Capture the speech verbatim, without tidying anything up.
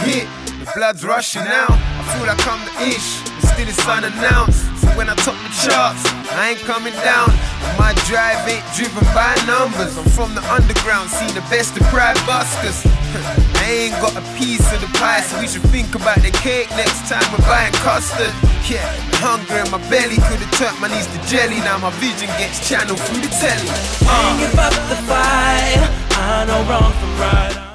hit, the blood's rushing now. I feel like I'm the ish, but still it's unannounced. So when I top the charts, I ain't coming down. My drive ain't driven by numbers. I'm from the underground, see the best of pride buskers. I ain't got a piece of the pie, so we should think about the cake next time we're buying custard. Yeah, hunger in my belly could've turned my knees to jelly. Now my vision gets channeled through the telly. uh. Can't give up the fight, I know wrong from right.